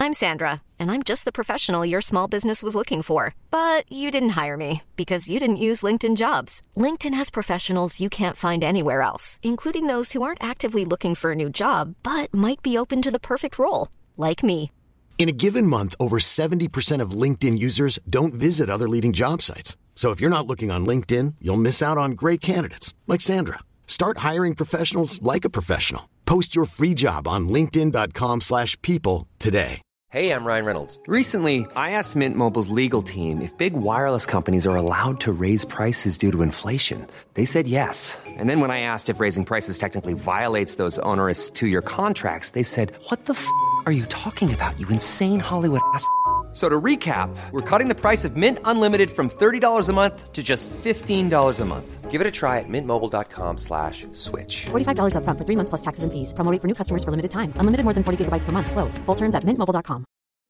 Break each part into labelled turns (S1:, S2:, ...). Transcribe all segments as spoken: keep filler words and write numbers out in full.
S1: I'm Sandra, and I'm just the professional your small business was looking for. But you didn't hire me because you didn't use LinkedIn Jobs. LinkedIn has professionals you can't find anywhere else, including those who aren't actively looking for a new job, but might be open to the perfect role, like me.
S2: In a given month, over seventy percent of LinkedIn users don't visit other leading job sites. So if you're not looking on LinkedIn, you'll miss out on great candidates like Sandra. Start hiring professionals like a professional. Post your free job on linkedin dot com slash people today.
S3: Hey, I'm Ryan Reynolds. Recently, I asked Mint Mobile's legal team if big wireless companies are allowed to raise prices due to inflation. They said yes. And then when I asked if raising prices technically violates those onerous two-year contracts, they said, what the f*** are you talking about, you insane Hollywood ass f- So to recap, we're cutting the price of Mint Unlimited from thirty dollars a month to just fifteen dollars a month. Give it a try at mintmobile.com slash switch.
S4: forty-five dollars up front for three months plus taxes and fees. Promo rate for new customers for limited time. Unlimited more than forty gigabytes per month. Slows full terms at mint mobile dot com.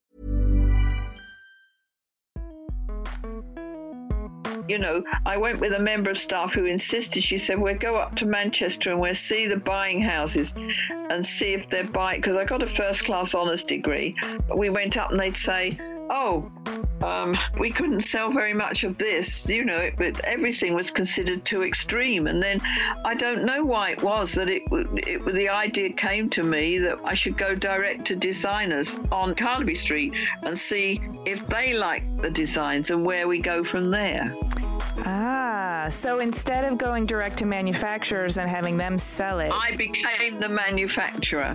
S5: You know, I went with a member of staff who insisted, she said, we'll go up to Manchester and we'll see the buying houses and see if they're buying, because I got a first class honours degree. We went up and they'd say, oh, um, we couldn't sell very much of this, you know, but everything was considered too extreme. And then I don't know why it was that it, it the idea came to me that I should go direct to designers on Carnaby Street and see if they like the designs and where we go from there.
S6: Ah, so instead of going direct to manufacturers and having them sell it,
S5: I became the manufacturer.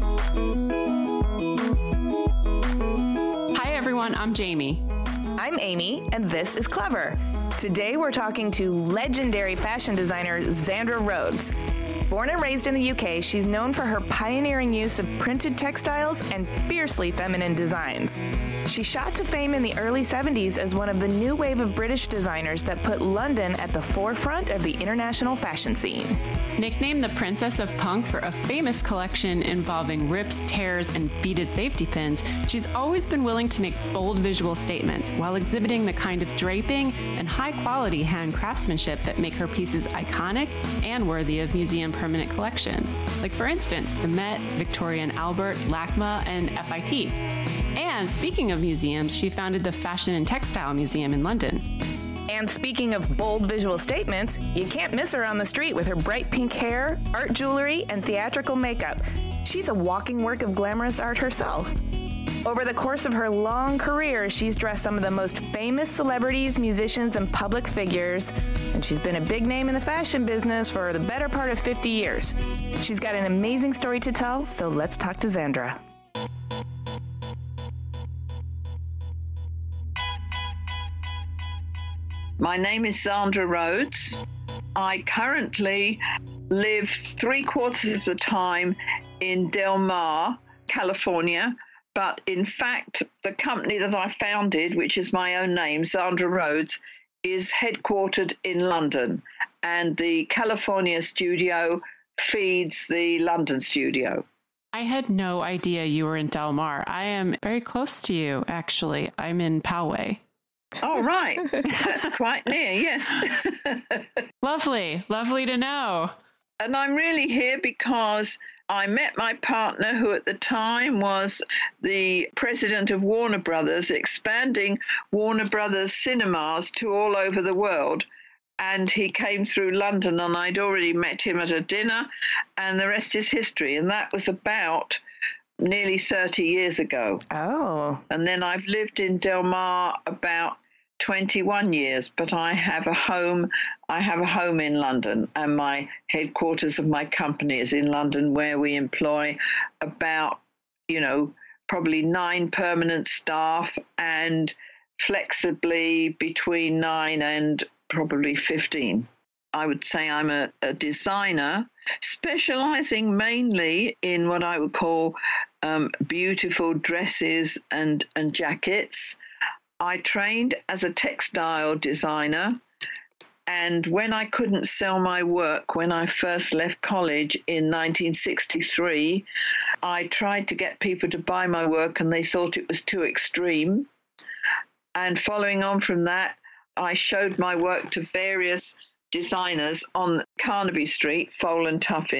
S7: Hi everyone, I'm Jamie.
S6: I'm Amy, and this is Clever. Today we're talking to legendary fashion designer Zandra Rhodes. Born and raised in the U K, she's known for her pioneering use of printed textiles and fiercely feminine designs. She shot to fame in the early seventies as one of the new wave of British designers that put London at the forefront of the international fashion scene.
S7: Nicknamed the Princess of Punk for a famous collection involving rips, tears, and beaded safety pins, she's always been willing to make bold visual statements while exhibiting the kind of draping and high-quality hand craftsmanship that make her pieces iconic and worthy of museum permanent collections, like for instance, the Met, Victoria and Albert, LACMA, and F I T. And speaking of museums, she founded the Fashion and Textile Museum in London.
S6: And speaking of bold visual statements, you can't miss her on the street with her bright pink hair, art jewelry, and theatrical makeup. She's a walking work of glamorous art herself. Over the course of her long career, she's dressed some of the most famous celebrities, musicians, and public figures, and she's been a big name in the fashion business for the better part of fifty years. She's got an amazing story to tell, so let's talk to Zandra.
S5: My name is Zandra Rhodes. I currently live three quarters of the time in Del Mar, California. But in fact, the company that I founded, which is my own name, Zandra Rhodes, is headquartered in London. And the California studio feeds the London studio.
S7: I had no idea you were in Del Mar. I am very close to you, actually. I'm in Poway.
S5: Oh, right. That's quite near, yes.
S7: Lovely. Lovely to know.
S5: And I'm really here because I met my partner, who at the time was the president of Warner Brothers, expanding Warner Brothers cinemas to all over the world. And he came through London, and I'd already met him at a dinner, and the rest is history. And that was about nearly thirty years ago.
S6: Oh.
S5: And then I've lived in Del Mar about twenty-one years, but I have a home. I have a home in London, and my headquarters of my company is in London, where we employ about, you know, probably nine permanent staff, and flexibly between nine and probably fifteen. I would say I'm a, a designer specializing mainly in what I would call um, beautiful dresses and, and jackets. I trained as a textile designer, and when I couldn't sell my work, when I first left college in nineteen sixty-three, I tried to get people to buy my work, and they thought it was too extreme. And following on from that, I showed my work to various designers on Carnaby Street, Foal and Tuffin,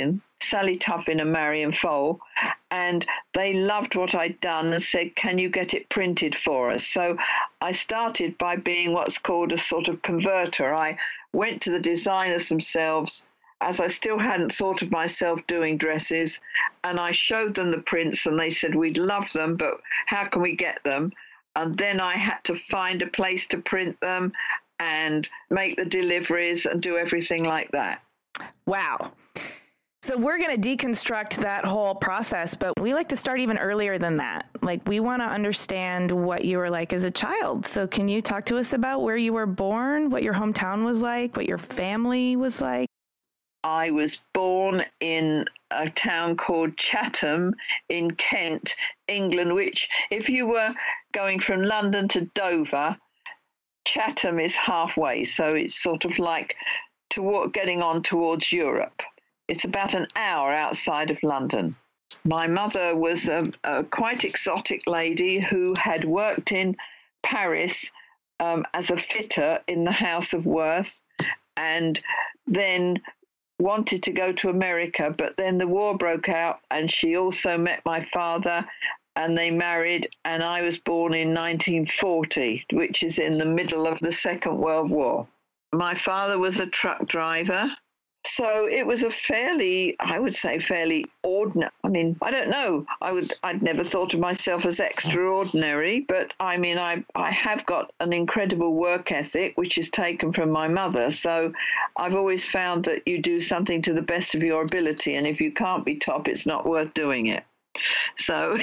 S5: Sally Tuffin and Marion Fole, and they loved what I'd done and said, can you get it printed for us? So I started by being what's called a sort of converter. I went to the designers themselves, as I still hadn't thought of myself doing dresses, and I showed them the prints, and they said, we'd love them, but how can we get them? And then I had to find a place to print them and make the deliveries and do everything like that.
S6: Wow. So we're going to deconstruct that whole process, but we like to start even earlier than that. Like, we want to understand what you were like as a child. So can you talk to us about where you were born, what your hometown was like, what your family was like?
S5: I was born in a town called Chatham in Kent, England, which if you were going from London to Dover, Chatham is halfway. So it's sort of like toward, getting on towards Europe. It's about an hour outside of London. My mother was a, a quite exotic lady who had worked in Paris um, as a fitter in the House of Worth, and then wanted to go to America, but then the war broke out and she also met my father and they married, and I was born in nineteen forty, which is in the middle of the Second World War. My father was a truck driver. So it was a fairly, I would say, fairly ordinary. I mean, I don't know. I would, I'd never thought of myself as extraordinary, but I mean, I, I have got an incredible work ethic, which is taken from my mother. So I've always found that you do something to the best of your ability, and if you can't be top, it's not worth doing it. So.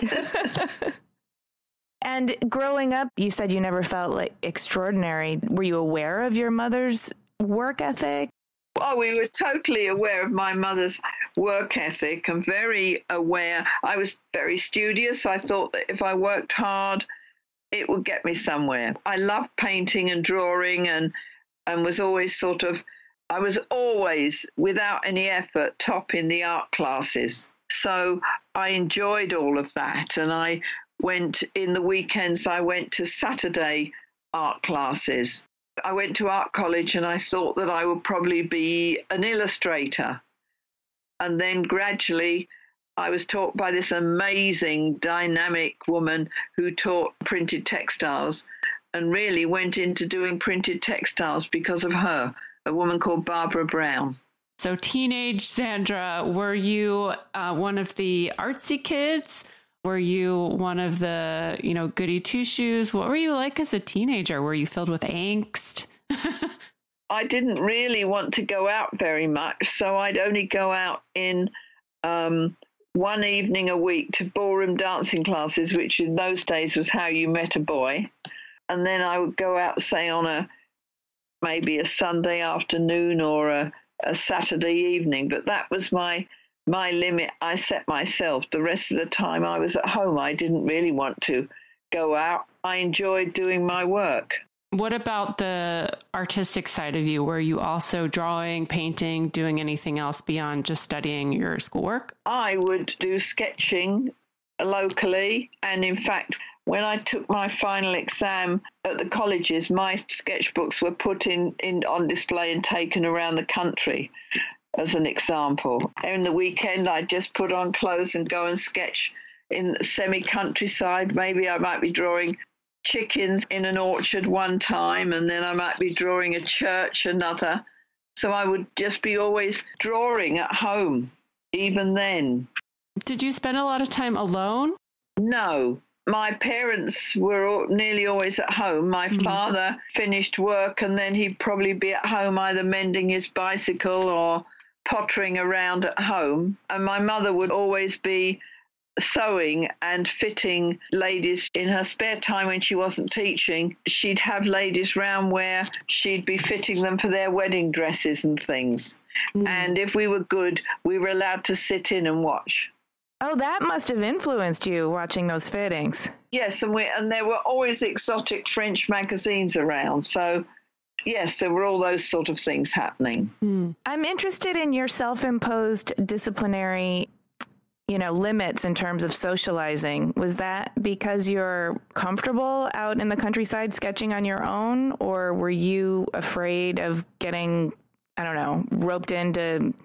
S6: And growing up, you said you never felt like extraordinary. Were you aware of your mother's work ethic?
S5: Oh, we were totally aware of my mother's work ethic and very aware. I was very studious. I thought that if I worked hard, it would get me somewhere. I loved painting and drawing and and was always sort of, I was always, without any effort, top in the art classes. So I enjoyed all of that. And I went, in the weekends, I went to Saturday art classes. I went to art college and I thought that I would probably be an illustrator. And then gradually I was taught by this amazing, dynamic woman who taught printed textiles and really went into doing printed textiles because of her, a woman called Barbara Brown.
S7: So teenage Sandra, were you uh, one of the artsy kids? Were you one of the, you know, goody two-shoes? What were you like as a teenager? Were you filled with angst?
S5: I didn't really want to go out very much, so I'd only go out in um, one evening a week to ballroom dancing classes, which in those days was how you met a boy. And then I would go out, say, on a maybe a Sunday afternoon or a, a Saturday evening, but that was my my limit. I set myself. The rest of the time I was at home. I didn't really want to go out. I enjoyed doing my work.
S7: What about the artistic side of you? Were you also drawing, painting, doing anything else beyond just studying your schoolwork?
S5: I would do sketching locally. And in fact, when I took my final exam at the colleges, my sketchbooks were put in, in on display and taken around the country. As an example. In the weekend, I'd just put on clothes and go and sketch in semi-countryside. Maybe I might be drawing chickens in an orchard one time, and then I might be drawing a church another. So I would just be always drawing at home, even then.
S7: Did you spend a lot of time alone?
S5: No. My parents were all, nearly always at home. My mm-hmm. father finished work, and then he'd probably be at home either mending his bicycle or pottering around at home. And my mother would always be sewing and fitting ladies in her spare time when she wasn't teaching. She'd have ladies round where she'd be fitting them for their wedding dresses and things. Mm. And if we were good, we were allowed to sit in and watch.
S6: Oh, that must have influenced you watching those fittings.
S5: Yes, and we and there were always exotic French magazines around. So yes, there were all those sort of things happening.
S6: Mm. I'm interested in your self-imposed disciplinary, you know, limits in terms of socializing. Was that because you're comfortable out in the countryside sketching on your own, or were you afraid of getting, I don't know, roped into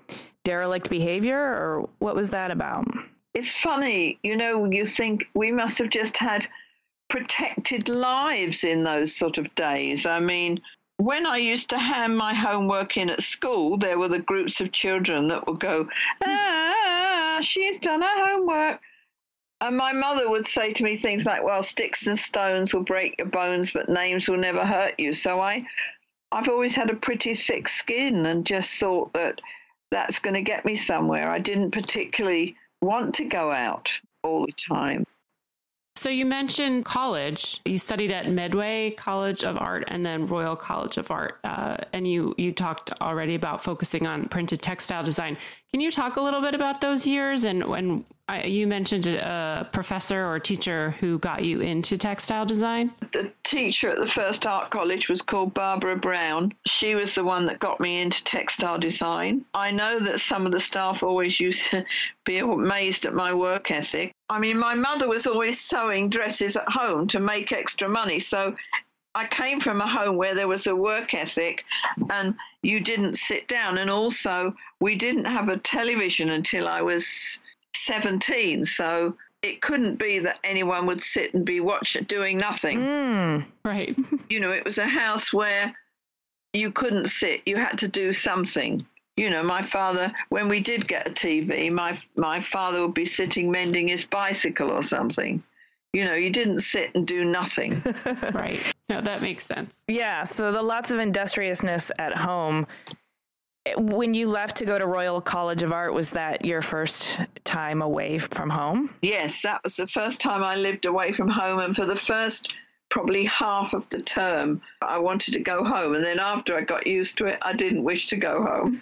S6: derelict behavior, or what was that about?
S5: It's funny, you know, you think we must have just had protected lives in those sort of days. I mean, when I used to hand my homework in at school, there were the groups of children that would go, ah, she's done her homework. And my mother would say to me things like, well, sticks and stones will break your bones, but names will never hurt you. So I, I've always had a pretty thick skin and just thought that that's going to get me somewhere. I didn't particularly want to go out all the time.
S7: So you mentioned college. You studied at Medway College of Art and then Royal College of Art. Uh, and you, you talked already about focusing on printed textile design. Can you talk a little bit about those years? And when I, you mentioned a professor or teacher who got you into textile design?
S5: The teacher at the first art college was called Barbara Brown. She was the one that got me into textile design. I know that some of the staff always used to be amazed at my work ethic. I mean, my mother was always sewing dresses at home to make extra money. So I came from a home where there was a work ethic and you didn't sit down. And also, we didn't have a television until I was seventeen. So it couldn't be that anyone would sit and be watching, doing nothing.
S6: Mm,
S7: right.
S5: You know, it was a house where you couldn't sit. You had to do something. You know, my father, when we did get a T V, my my father would be sitting mending his bicycle or something. You know, you didn't sit and do nothing.
S7: Right. No, that makes sense.
S6: Yeah. So the lots of industriousness at home. When you left to go to Royal College of Art, was that your first time away from home?
S5: Yes, that was the first time I lived away from home. And for the first probably half of the term, I wanted to go home. And then after I got used to it, I didn't wish to go home.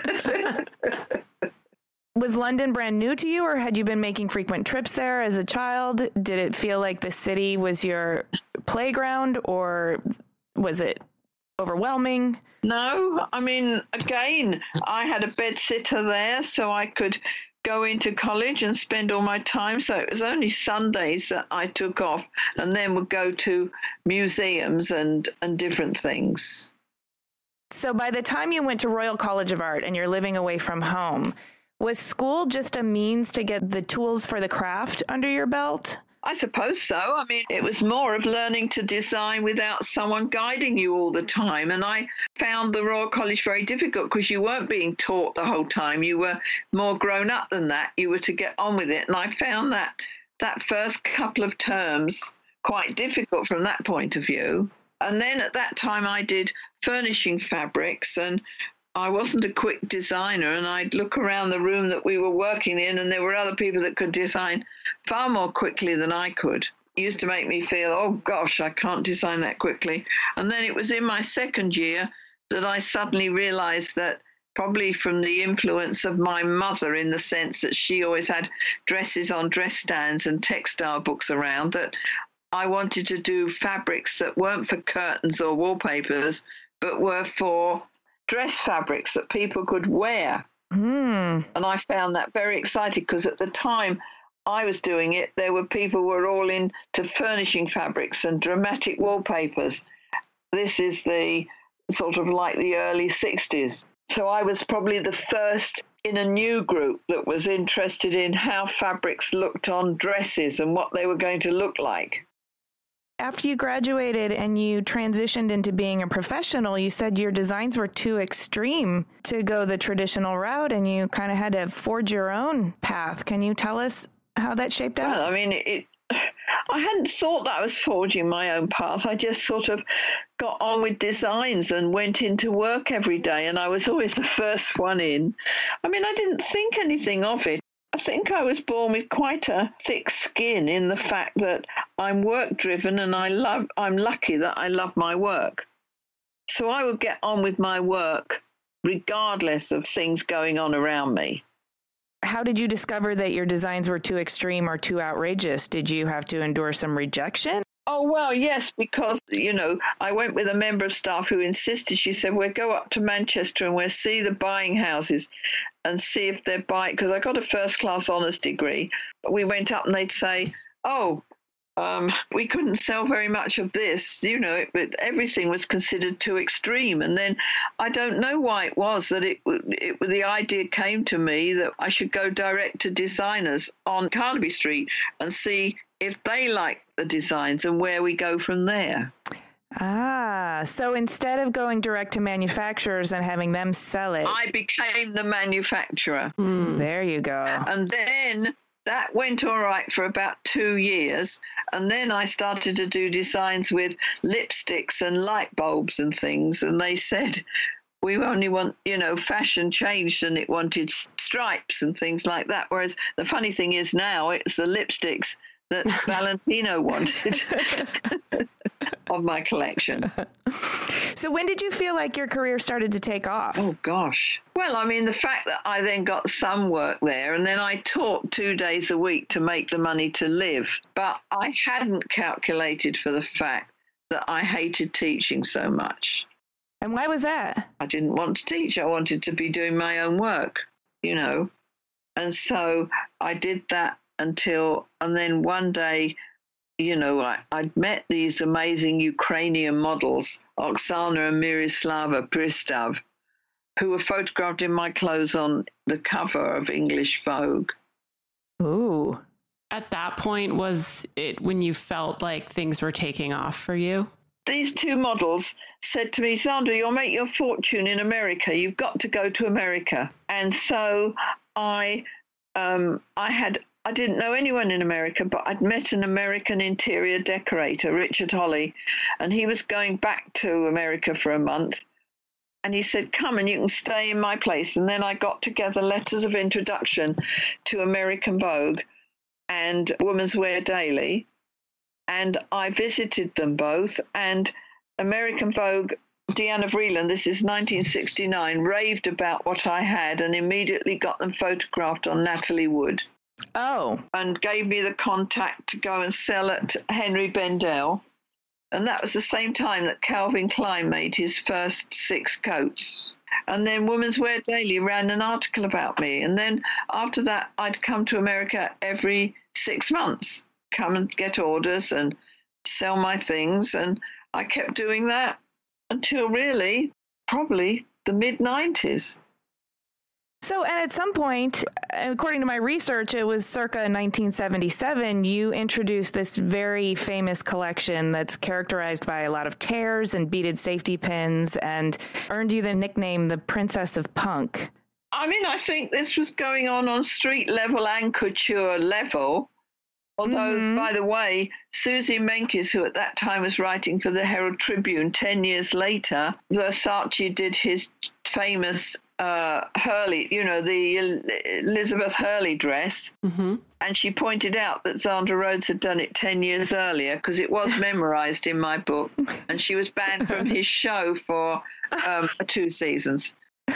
S6: Was London brand new to you, or had you been making frequent trips there as a child? Did it feel like the city was your playground, or was it overwhelming?
S5: No, I mean, again, I had a bed sitter there, so I could go into college and spend all my time. So it was only Sundays that I took off and then would go to museums and, and different things.
S6: So by the time you went to Royal College of Art and you're living away from home, was school just a means to get the tools for the craft under your belt?
S5: I suppose so. I mean, it was more of learning to design without someone guiding you all the time. And I found the Royal College very difficult because you weren't being taught the whole time. You were more grown up than that. You were to get on with it. And I found that that first couple of terms quite difficult from that point of view. And then at that time I did furnishing fabrics, and I wasn't a quick designer, and I'd look around the room that we were working in, and there were other people that could design far more quickly than I could. It used to make me feel, oh gosh, I can't design that quickly. And then it was in my second year that I suddenly realized that, probably from the influence of my mother, in the sense that she always had dresses on dress stands and textile books around, that I wanted to do fabrics that weren't for curtains or wallpapers, but were for dress fabrics that people could wear.
S6: Mm.
S5: And I found that very exciting because at the time I was doing it, there were people who were all into furnishing fabrics and dramatic wallpapers. This is the sort of like the early sixties. So I was probably the first in a new group that was interested in how fabrics looked on dresses and what they were going to look like.
S6: After you graduated and you transitioned into being a professional, you said your designs were too extreme to go the traditional route, and you kind of had to forge your own path. Can you tell us how that shaped out?
S5: Well, I mean, it, I hadn't thought that I was forging my own path. I just sort of got on with designs and went into work every day, and I was always the first one in. I mean, I didn't think anything of it. I think I was born with quite a thick skin in the fact that I'm work-driven, and I love, I'm lucky that I love my work. So I would get on with my work regardless of things going on around me.
S6: How did you discover that your designs were too extreme or too outrageous? Did you have to endure some rejection?
S5: Oh, well, yes, because, you know, I went with a member of staff who insisted. She said, we'll go up to Manchester and we'll see the buying houses and see if they're buying, because I got a first-class honours degree. We went up and they'd say, oh, um, we couldn't sell very much of this, you know, it, it, everything was considered too extreme. And then I don't know why it was that it, it the idea came to me that I should go direct to designers on Carnaby Street and see if they like the designs and where we go from there.
S6: Ah, so instead of going direct to manufacturers and having them sell it,
S5: I became the manufacturer.
S6: Mm. There you go.
S5: And then that went all right for about two years. And then I started to do designs with lipsticks and light bulbs and things. And they said, we only want, you know, fashion changed and it wanted stripes and things like that. Whereas the funny thing is now it's the lipsticks that Valentino wanted of my collection.
S6: So when did you feel like your career started to take off?
S5: Oh, gosh. Well, I mean, the fact that I then got some work there and then I taught two days a week to make the money to live. But I hadn't calculated for the fact that I hated teaching so much.
S6: And why was that?
S5: I didn't want to teach. I wanted to be doing my own work, you know. And so I did that until, and then one day, you know, I, I'd met these amazing Ukrainian models, Oksana and Myroslava Pristav, who were photographed in my clothes on the cover of English Vogue.
S6: Ooh.
S7: At that point, was it when you felt like things were taking off for you?
S5: These two models said to me, Sandra, you'll make your fortune in America. You've got to go to America. And so I, um, I had... I didn't know anyone in America, but I'd met an American interior decorator, Richard Holly, and he was going back to America for a month. And he said, come and you can stay in my place. And then I got together letters of introduction to American Vogue and Woman's Wear Daily. And I visited them both. And American Vogue, Deanna Vreeland, this is nineteen sixty-nine, raved about what I had and immediately got them photographed on Natalie Wood.
S6: Oh.
S5: And gave me the contact to go and sell at Henry Bendel. And that was the same time that Calvin Klein made his first six coats. And then Women's Wear Daily ran an article about me. And then after that, I'd come to America every six months, come and get orders and sell my things. And I kept doing that until really probably the mid nineties.
S6: So, and at some point, according to my research, it was circa nineteen seventy-seven, you introduced this very famous collection that's characterized by a lot of tears and beaded safety pins and earned you the nickname the Princess of Punk.
S5: I mean, I think this was going on on street level and couture level. Although, mm-hmm. by the way, Susie Menkes, who at that time was writing for the Herald Tribune, ten years later, Versace did his famous uh, Hurley, you know, the Elizabeth Hurley dress. Mm-hmm. And she pointed out that Zandra Rhodes had done it ten years earlier because it was memorized in my book. And she was banned from his show for um, two seasons.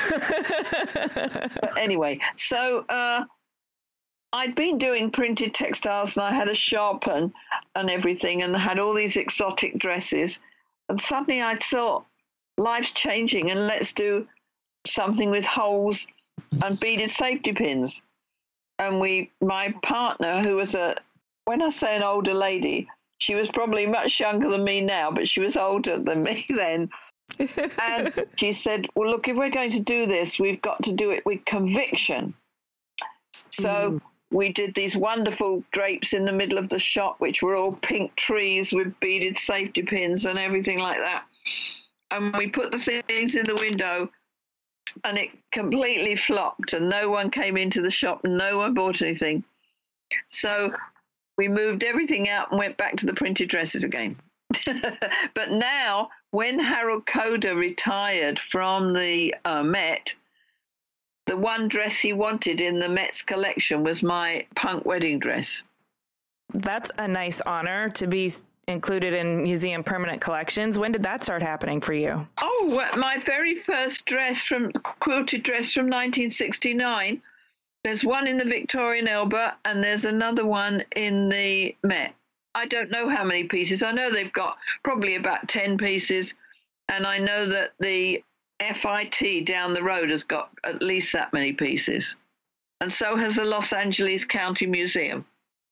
S5: But anyway, so... Uh, I'd been doing printed textiles and I had a shop and, and everything and had all these exotic dresses. And suddenly I thought, life's changing and let's do something with holes and beaded safety pins. And we, my partner, who was a, when I say an older lady, she was probably much younger than me now, but she was older than me then. And she said, well, look, if we're going to do this, we've got to do it with conviction. So... Mm. We did these wonderful drapes in the middle of the shop, which were all pink trees with beaded safety pins and everything like that. And we put the things in the window and it completely flopped and no one came into the shop and no one bought anything. So we moved everything out and went back to the printed dresses again. But now, when Harold Coder retired from the uh, Met, the one dress he wanted in the Met's collection was my punk wedding dress.
S6: That's a nice honor to be included in museum permanent collections. When did that start happening for you?
S5: Oh, my very first dress, from quilted dress from nineteen sixty-nine. There's one in the Victorian Albert and there's another one in the Met. I don't know how many pieces. I know they've got probably about ten pieces. And I know that the F I T down the road has got at least that many pieces. And so has the Los Angeles County Museum.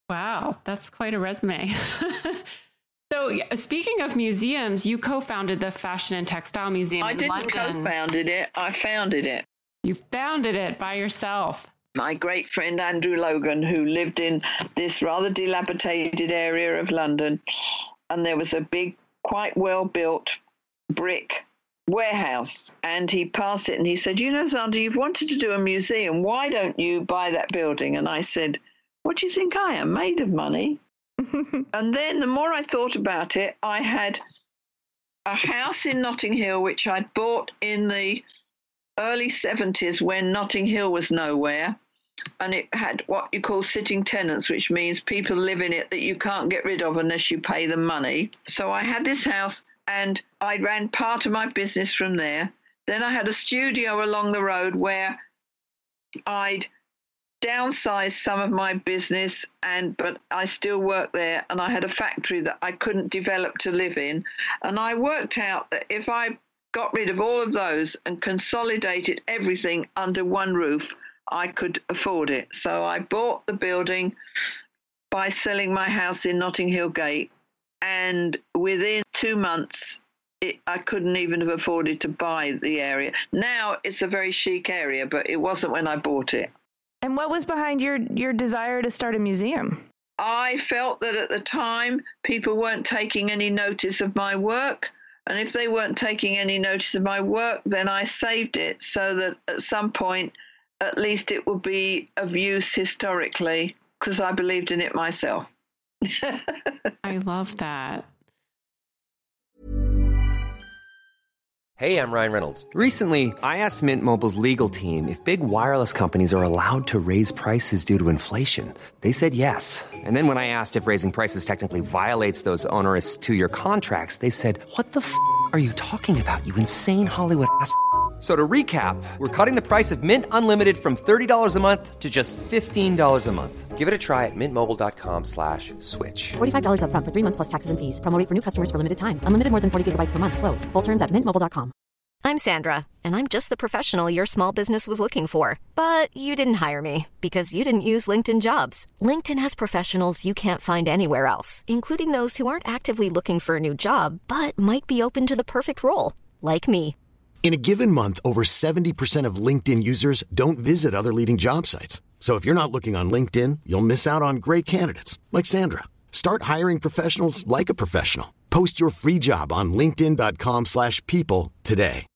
S7: Wow, that's quite a resume. So speaking of museums, you co-founded the Fashion and Textile Museum
S5: I
S7: in
S5: didn't
S7: London.
S5: co-founded it. I founded it.
S7: You founded it by yourself.
S5: My great friend Andrew Logan, who lived in this rather dilapidated area of London, and there was a big, quite well-built brick warehouse, and he passed it and he said, you know, Sandra, you've wanted to do a museum. Why don't you buy that building? And I said, what do you think I am, made of money? And then the more I thought about it, I had a house in Notting Hill, which I'd bought in the early seventies when Notting Hill was nowhere. And it had what you call sitting tenants, which means people live in it that you can't get rid of unless you pay them money. So I had this house and I ran part of my business from there. Then I had a studio along the road where I'd downsized some of my business, and but I still worked there, and I had a factory that I couldn't develop to live in. And I worked out that if I got rid of all of those and consolidated everything under one roof, I could afford it. So I bought the building by selling my house in Notting Hill Gate, and within two months, it, I couldn't even have afforded to buy the area. Now it's a very chic area, but it wasn't when I bought it.
S6: And what was behind your, your desire to start a museum?
S5: I felt that at the time, people weren't taking any notice of my work. And if they weren't taking any notice of my work, then I saved it so that at some point, at least it would be of use historically, because I believed in it myself.
S7: I love that.
S3: Hey, I'm Ryan Reynolds. Recently, I asked Mint Mobile's legal team if big wireless companies are allowed to raise prices due to inflation. They said yes. And then when I asked if raising prices technically violates those onerous two-year contracts, they said, what the f*** are you talking about, you insane Hollywood ass f- So to recap, we're cutting the price of Mint Unlimited from thirty dollars a month to just fifteen dollars a month. Give it a try at mintmobile.com slash switch.
S4: forty-five dollars up front for three months plus taxes and fees. Promo rate for new customers for limited time. Unlimited more than forty gigabytes per month. Slows full terms at mint mobile dot com.
S1: I'm Sandra, and I'm just the professional your small business was looking for. But you didn't hire me because you didn't use LinkedIn Jobs. LinkedIn has professionals you can't find anywhere else, including those who aren't actively looking for a new job, but might be open to the perfect role, like me.
S2: In a given month, over seventy percent of LinkedIn users don't visit other leading job sites. So if you're not looking on LinkedIn, you'll miss out on great candidates like Sandra. Start hiring professionals like a professional. Post your free job on linkedin.com slash people today.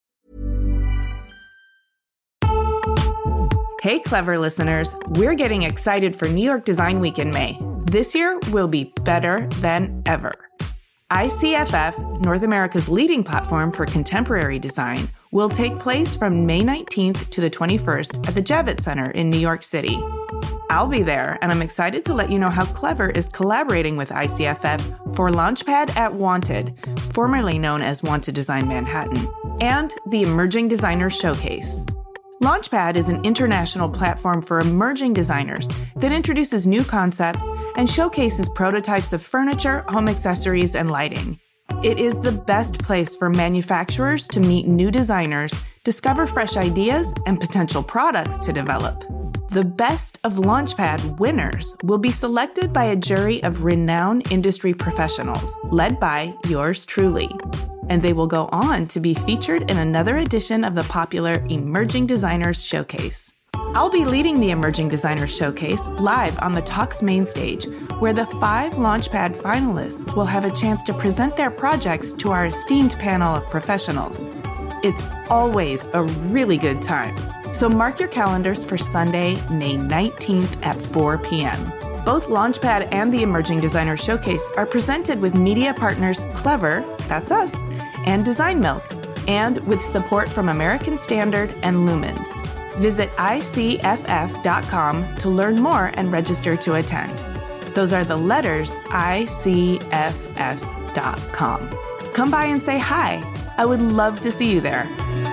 S8: Hey, Clever listeners, we're getting excited for New York Design Week in May. This year will be better than ever. I C F F, North America's leading platform for contemporary design, will take place from May nineteenth to the twenty-first at the Javits Center in New York City. I'll be there, and I'm excited to let you know how Clever is collaborating with I C F F for Launchpad at Wanted, formerly known as Wanted Design Manhattan, and the Emerging Designers Showcase. Launchpad is an international platform for emerging designers that introduces new concepts and showcases prototypes of furniture, home accessories, and lighting. It is the best place for manufacturers to meet new designers, discover fresh ideas, and potential products to develop. The best of Launchpad winners will be selected by a jury of renowned industry professionals, led by yours truly. And they will go on to be featured in another edition of the popular Emerging Designers Showcase. I'll be leading the Emerging Designers Showcase live on the Talks main stage, where the five Launchpad finalists will have a chance to present their projects to our esteemed panel of professionals. It's always a really good time. So mark your calendars for Sunday, May nineteenth at four p.m. Both Launchpad and the Emerging Designer Showcase are presented with media partners Clever, that's us, and Design Milk, and with support from American Standard and Lumens. Visit I C F F dot com to learn more and register to attend. Those are the letters I C F F dot com. Come by and say hi. I would love to see you there.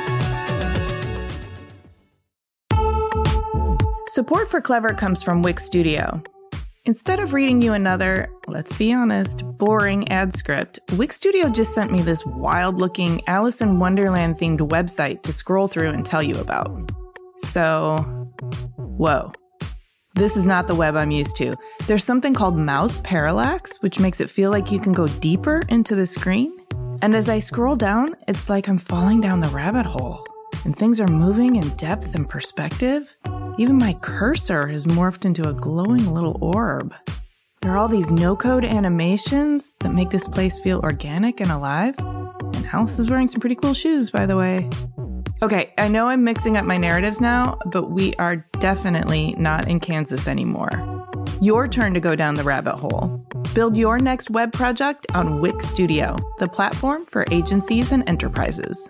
S8: Support for Clever comes from Wix Studio. Instead of reading you another, let's be honest, boring ad script, Wix Studio just sent me this wild-looking Alice in Wonderland-themed website to scroll through and tell you about. So, whoa. This is not the web I'm used to. There's something called mouse parallax, which makes it feel like you can go deeper into the screen. And as I scroll down, it's like I'm falling down the rabbit hole. And things are moving in depth and perspective. Even my cursor has morphed into a glowing little orb. There are all these no-code animations that make this place feel organic and alive. And Alice is wearing some pretty cool shoes, by the way. Okay, I know I'm mixing up my narratives now, but we are definitely not in Kansas anymore. Your turn to go down the rabbit hole. Build your next web project on Wix Studio, the platform for agencies and enterprises.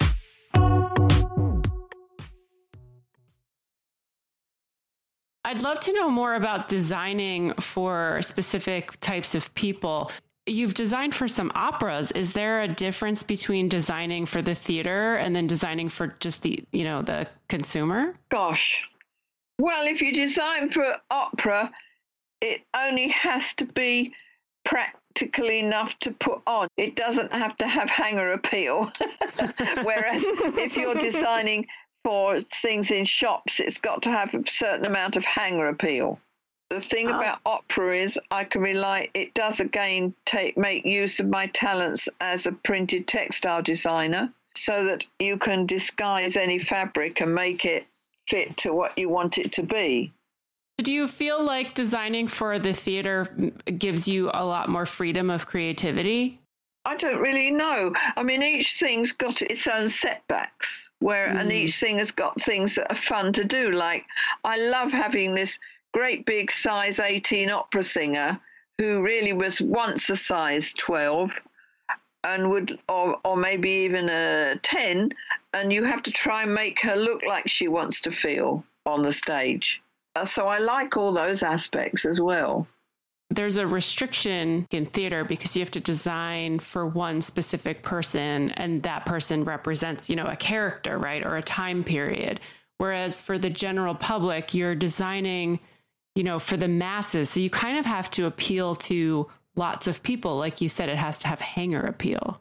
S7: I'd love to know more about designing for specific types of people. You've designed for some operas. Is there a difference between designing for the theater and then designing for just the, you know, the consumer?
S5: Gosh. Well, if you design for opera, it only has to be practical enough to put on. It doesn't have to have hanger appeal. Whereas if you're designing for things in shops, it's got to have a certain amount of hanger appeal. The thing oh. about opera is I can rely, it does again take make use of my talents as a printed textile designer so that you can disguise any fabric and make it fit to what you want it to be.
S7: Do you feel like designing for the theater gives you a lot more freedom of creativity?
S5: I don't really know. I mean, each thing's got its own setbacks, where mm. and each thing has got things that are fun to do. Like, I love having this great big size eighteen opera singer who really was once a size twelve and would, or, or maybe even a ten, and you have to try and make her look like she wants to feel on the stage. Uh, so I like all those aspects as well.
S7: There's a restriction in theater because you have to design for one specific person, and that person represents, you know, a character, right? Or a time period. Whereas for the general public, you're designing, you know, for the masses. So you kind of have to appeal to lots of people. Like you said, it has to have hanger appeal.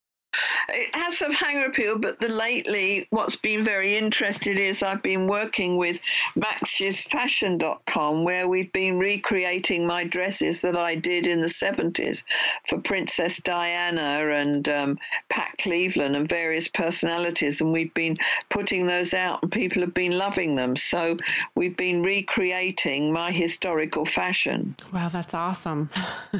S5: It has some hanger appeal, but the lately what's been very interesting is I've been working with max's fashion dot com, where we've been recreating my dresses that I did in the seventies for Princess Diana and um, Pat Cleveland and various personalities, and we've been putting those out and people have been loving them. So we've been recreating my historical fashion.
S7: Wow, that's awesome.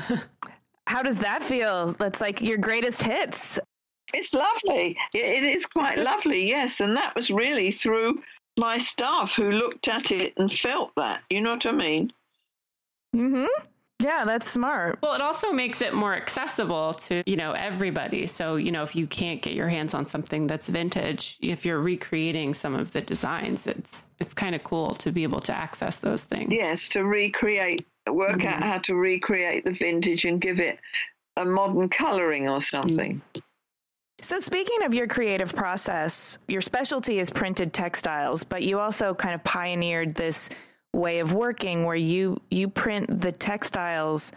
S6: How does that feel? That's like your greatest hits.
S5: It's lovely. It is quite lovely, yes. And that was really through my staff who looked at it and felt that. You know what I mean?
S6: Mm-hmm. Yeah, that's smart.
S7: Well, it also makes it more accessible to, you know, everybody. So, you know, if you can't get your hands on something that's vintage, if you're recreating some of the designs, it's it's kind of cool to be able to access those things.
S5: Yes, to recreate, work mm-hmm. out how to recreate the vintage and give it a modern coloring or something. Mm-hmm.
S6: So speaking of your creative process, your specialty is printed textiles, but you also kind of pioneered this way of working where you, you print the textiles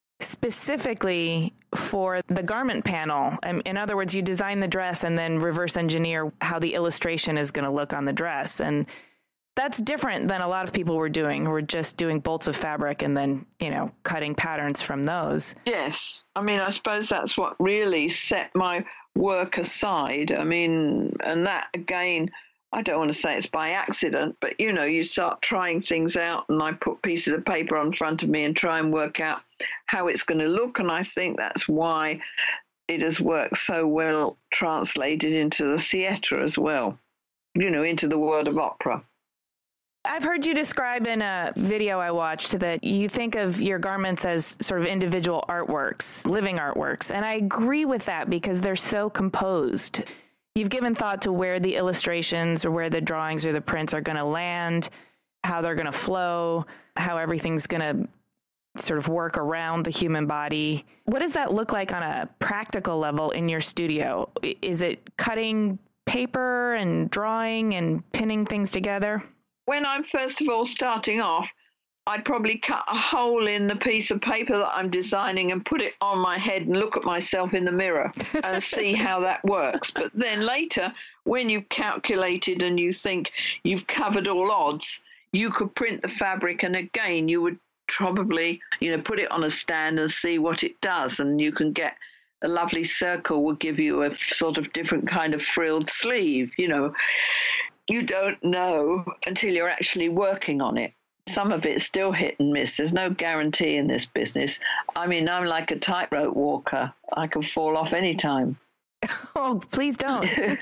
S6: specifically for the garment panel. In other words, you design the dress and then reverse engineer how the illustration is going to look on the dress. And that's different than a lot of people were doing, who were just doing bolts of fabric and then, you know, cutting patterns from those.
S5: Yes. I mean, I suppose that's what really set my work aside. I mean, and that again, I don't want to say it's by accident, but you know, you start trying things out and I put pieces of paper on front of me and try and work out how it's going to look. And I think that's why it has worked so well translated into the theatre as well, you know, into the world of opera.
S6: I've heard you describe in a video I watched that you think of your garments as sort of individual artworks, living artworks. And I agree with that because they're so composed. You've given thought to where the illustrations or where the drawings or the prints are going to land, how they're going to flow, how everything's going to sort of work around the human body. What does that look like on a practical level in your studio? Is it cutting paper and drawing and pinning things together?
S5: When I'm first of all starting off, I'd probably cut a hole in the piece of paper that I'm designing and put it on my head and look at myself in the mirror and see how that works. But then later, when you've calculated and you think you've covered all odds, you could print the fabric, and again, you would probably, you know, put it on a stand and see what it does, and you can get a lovely circle will give you a sort of different kind of frilled sleeve. You know, you don't know until you're actually working on it. Some of it's still hit and miss. There's no guarantee in this business. I mean, I'm like a tightrope walker. I can fall off any time.
S6: Oh, please don't.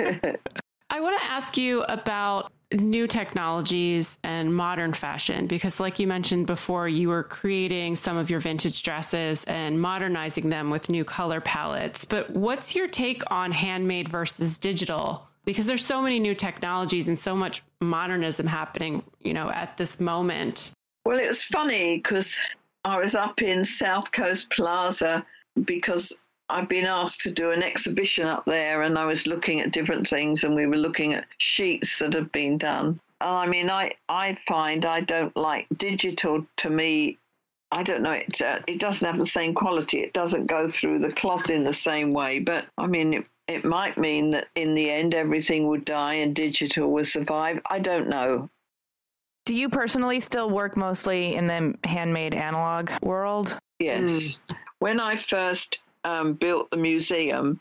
S7: I want to ask you about new technologies and modern fashion, because like you mentioned before, you were creating some of your vintage dresses and modernizing them with new color palettes. But what's your take on handmade versus digital? Because there's so many new technologies and so much modernism happening, you know, at this moment.
S5: Well, it was funny because I was up in South Coast Plaza because I've been asked to do an exhibition up there, and I was looking at different things, and we were looking at sheets that have been done. I mean, I, I find I don't like digital. To me, I don't know, it, uh, it doesn't have the same quality. It doesn't go through the cloth in the same way. But, I mean, it, it might mean that in the end everything would die and digital will survive. I don't know.
S6: Do you personally still work mostly in the handmade analog world?
S5: Yes. Mm. When I first um, built the museum,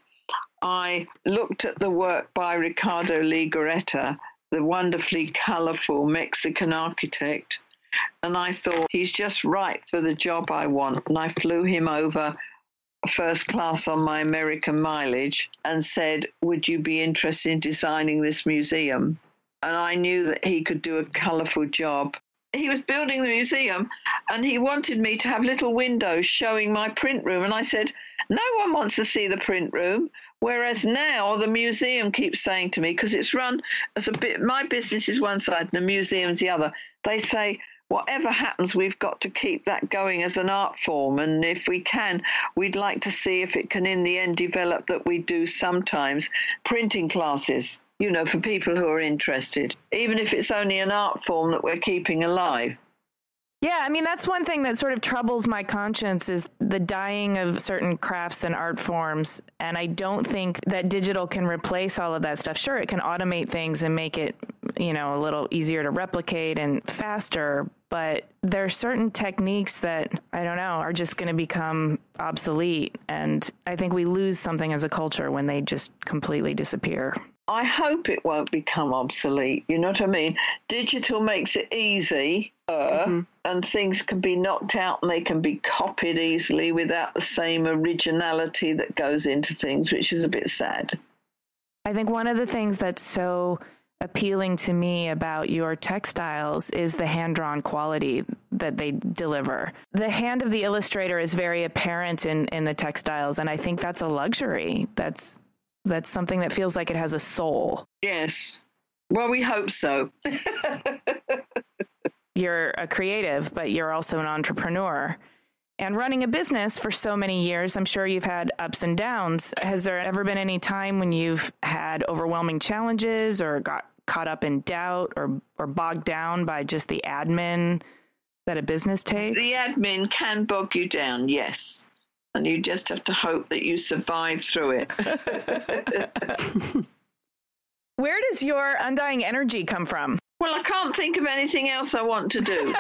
S5: I looked at the work by Ricardo Legarreta, the wonderfully colourful Mexican architect, and I thought, he's just right for the job I want. And I flew him over first class on my American mileage and said, would you be interested in designing this museum? And I knew that he could do a colourful job. He was building the museum and he wanted me to have little windows showing my print room. And I said, no one wants to see the print room. Whereas now the museum keeps saying to me, because it's run as a bit, my business is one side and the museum's the other. They say, whatever happens, we've got to keep that going as an art form. And if we can, we'd like to see if it can in the end develop that we do sometimes printing classes, you know, for people who are interested, even if it's only an art form that we're keeping alive.
S6: Yeah, I mean, that's one thing that sort of troubles my conscience is the dying of certain crafts and art forms. And I don't think that digital can replace all of that stuff. Sure, it can automate things and make it, you know, a little easier to replicate and faster. But there are certain techniques that, I don't know, are just going to become obsolete. And I think we lose something as a culture when they just completely disappear.
S5: I hope it won't become obsolete. You know what I mean? Digital makes it easy, uh, mm-hmm. and things can be knocked out and they can be copied easily without the same originality that goes into things, which is a bit sad.
S6: I think one of the things that's so appealing to me about your textiles is the hand-drawn quality that they deliver. The hand of the illustrator is very apparent in, in the textiles, and I think that's a luxury. That's That's something that feels like it has a soul.
S5: Yes. Well, we hope so.
S6: You're a creative, but you're also an entrepreneur. And running a business for so many years, I'm sure you've had ups and downs. Has there ever been any time when you've had overwhelming challenges or got caught up in doubt or, or bogged down by just the admin that a business takes?
S5: The admin can bog you down, yes. And you just have to hope that you survive through it.
S6: Where does your undying energy come from?
S5: Well, I can't think of anything else I want to do.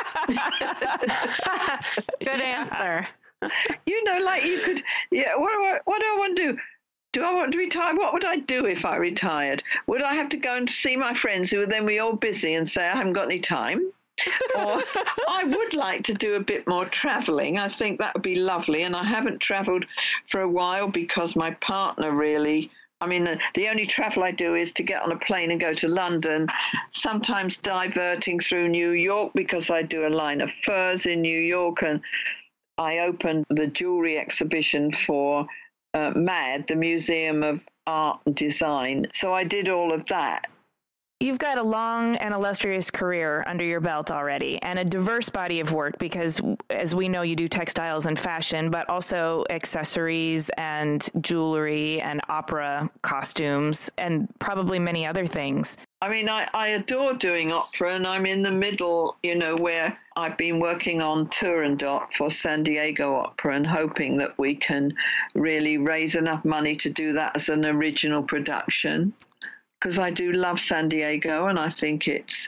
S7: Good answer.
S5: You know, like you could, yeah, what do I, what do I want to do? Do I want to retire? What would I do if I retired? Would I have to go and see my friends who would then be all busy and say, I haven't got any time? Or I would like to do a bit more traveling. I think that would be lovely. And I haven't traveled for a while because my partner really, I mean, the, the only travel I do is to get on a plane and go to London, sometimes diverting through New York because I do a line of furs in New York. And I opened the jewelry exhibition for uh, MAD, the Museum of Art and Design. So I did all of that.
S6: You've got a long and illustrious career under your belt already and a diverse body of work because, as we know, you do textiles and fashion, but also accessories and jewelry and opera costumes and probably many other things.
S5: I mean, I, I adore doing opera, and I'm in the middle, you know, where I've been working on Turandot for San Diego Opera and hoping that we can really raise enough money to do that as an original production. Because I do love San Diego, and I think it's